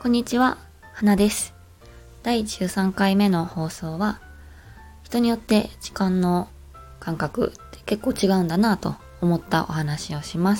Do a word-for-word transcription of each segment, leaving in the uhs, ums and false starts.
こんにちは、花です。だいじゅうさんかいめの放送は、人によって時間の感覚って結構違うんだなと思ったお話をします。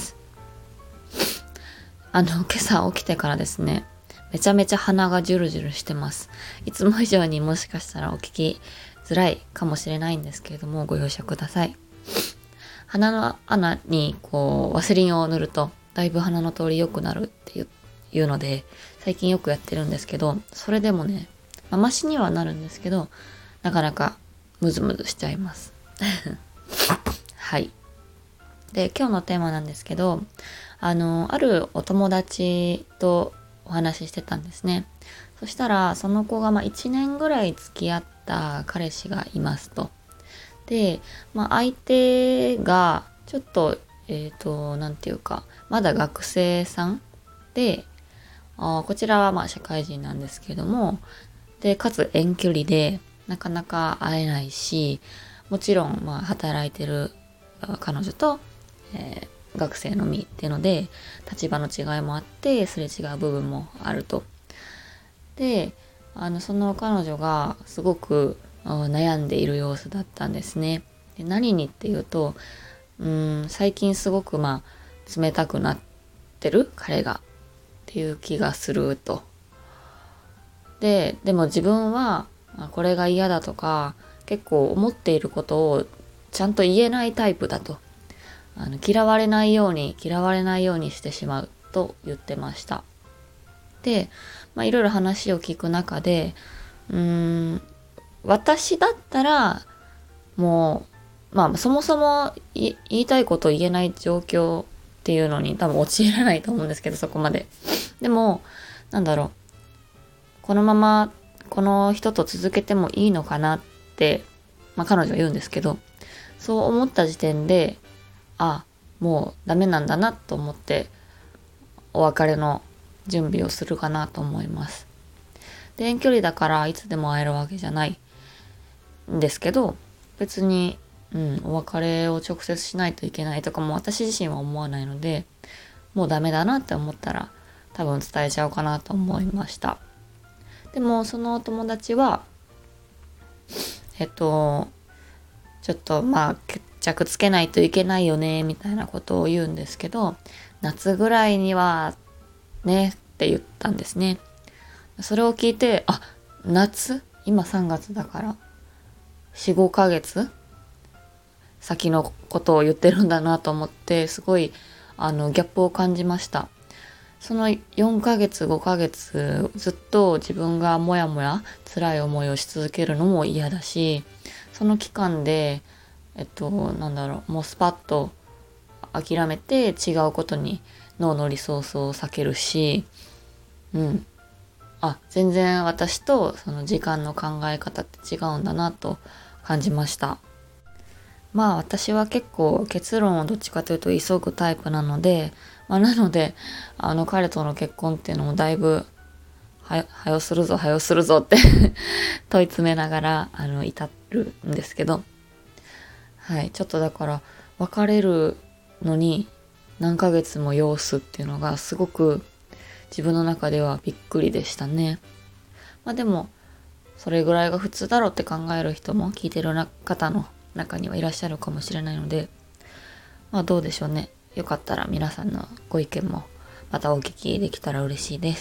あの、今朝起きてからですね、めちゃめちゃ鼻がジュルジュルしてます。いつも以上にもしかしたらお聞きづらいかもしれないんですけれども、ご容赦ください。鼻の穴にこうワセリンを塗るとだいぶ鼻の通り良くなるっていういうので最近よくやってるんですけど、それでもね、まあ、マシにはなるんですけど、なかなかムズムズしちゃいますはい。で、今日のテーマなんですけど、あのあるお友達とお話ししてたんですね。そしたらその子がまあいちねんぐらい付き合った彼氏がいますと。で、まあ、相手がちょっとえっとなんていうかまだ学生さんで、あこちらはまあ社会人なんですけども、でかつ遠距離でなかなか会えないし、もちろんまあ働いてる彼女と、えー、学生のみっていうので立場の違いもあってすれ違う部分もあると。で、あのその彼女がすごく悩んでいる様子だったんですね。で、何にっていうと、うーん最近すごくまあ冷たくなってる彼がっていう気がすると。で、でも自分はこれが嫌だとか結構思っていることをちゃんと言えないタイプだと。あの嫌われないように嫌われないようにしてしまうと言ってました。で、まあいろいろ話を聞く中で、うーん私だったらもうまあそもそも言いたいことを言えない状況っていうのに多分陥らないと思うんですけど、そこまで。でもなんだろう、このままこの人と続けてもいいのかなって、まあ、彼女は言うんですけど、そう思った時点で、あ、もうダメなんだなと思ってお別れの準備をするかなと思います。で、遠距離だからいつでも会えるわけじゃないんですけど、別に、うん、お別れを直接しないといけないとかも私自身は思わないので、もうダメだなって思ったら多分伝えちゃおうかなと思いました。でもそのお友達はえっとちょっとまあ決着つけないといけないよねみたいなことを言うんですけど、夏ぐらいにはねって言ったんですね。それを聞いて、あ、夏？今さんがつだからよん、ごかげつ先のことを言ってるんだなと思って、すごいあのギャップを感じました。そのよんかげつごかげつずっと自分がもやもや辛い思いをし続けるのも嫌だし、その期間でえっとなんだろう、もうスパッと諦めて違うことに脳のリソースを避けるし、うんあ全然私とその時間の考え方って違うんだなと感じました。まあ私は結構結論をどっちかというと急ぐタイプなので、まあ、なのであの彼との結婚っていうのもだいぶははよするぞはよするぞって問い詰めながらあの至るんですけど、はい、ちょっとだから別れるのに何ヶ月も要すっていうのがすごく自分の中ではびっくりでしたね。まあでもそれぐらいが普通だろうって考える人も聞いてる方の中にはいらっしゃるかもしれないので、まあどうでしょうね。よかったら皆さんのご意見もまたお聞きできたら嬉しいです。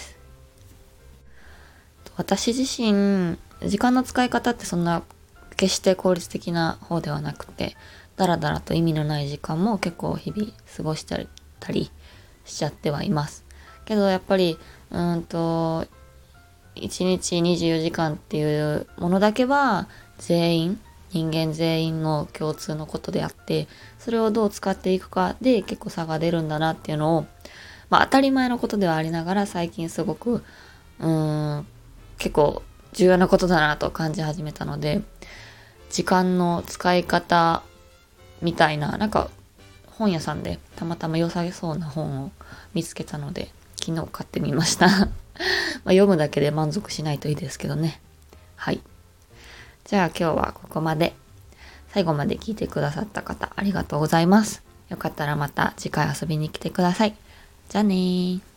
私自身時間の使い方ってそんな決して効率的な方ではなくて、だらだらと意味のない時間も結構日々過ごしたりしちゃってはいますけど、やっぱりうーんといちにちにじゅうよじかんっていうものだけは全員人間全員の共通のことであって、それをどう使っていくかで結構差が出るんだなっていうのを、まあ当たり前のことではありながら最近すごくうーん結構重要なことだなと感じ始めたので、時間の使い方みたいな、なんか本屋さんでたまたま良さそうな本を見つけたので昨日買ってみましたまあ読むだけで満足しないといいですけどね。はい。じゃあ今日はここまで。最後まで聞いてくださった方ありがとうございます。よかったらまた次回遊びに来てください。じゃあねー。